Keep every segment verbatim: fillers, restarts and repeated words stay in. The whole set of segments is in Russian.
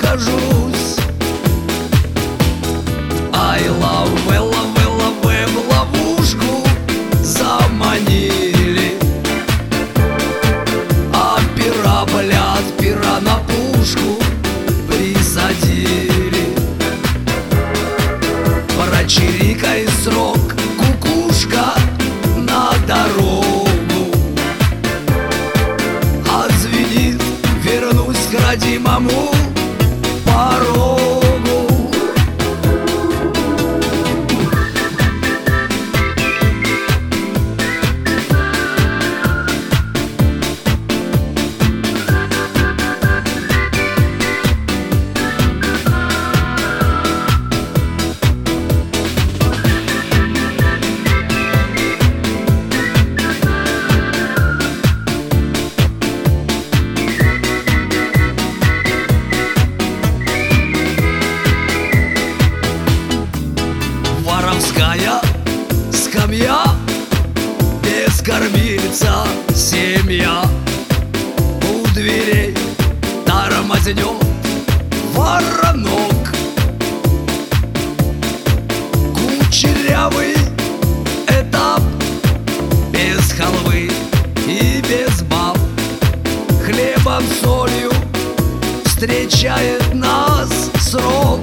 нахожусь. Ай, лавэ, лавэ, лавэ, в ловушку заманили, а пера, блядь, пера на пушку присадили. Прочирикай срок, кукушка, на дорогу. Отзвенит, вернусь к родимому порогу. Воровская скамья, без кормильца семья. У дверей тормознет воронок. Кучерявый этап, без халвы и без баб. Хлебом, солью встречает нас срок.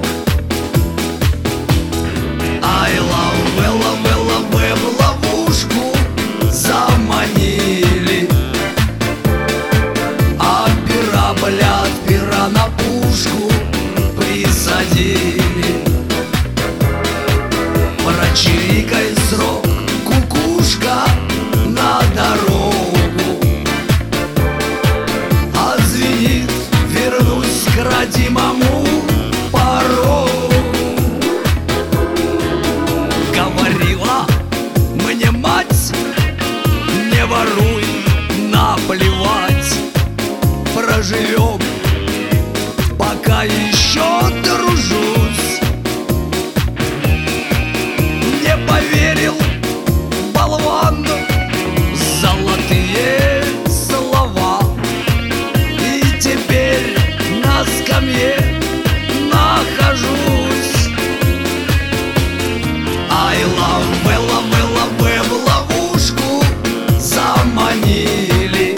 Ай, лавэ, лавэ, лавэ, в ловушку заманили, а пера, блядь, пера на пушку присадили. Прочирикай срок, кукушка, на дорогу. Отзвенит, вернусь к родимому порогу. Говорила мне мать: не воруй, наплевать, проживем, пока еще дружусь. Не поверил болван в золотые слова, и теперь на скамье нахожусь. Ай, лавэ, лавэ, лавэ, в ловушку заманили,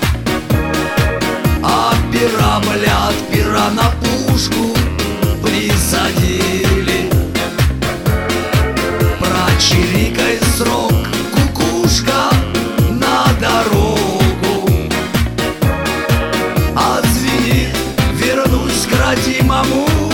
а пера, блядь, пера на пушку присадили. Прочирикай срок, кукушка, на дорогу. Отзвенит, вернусь к родимому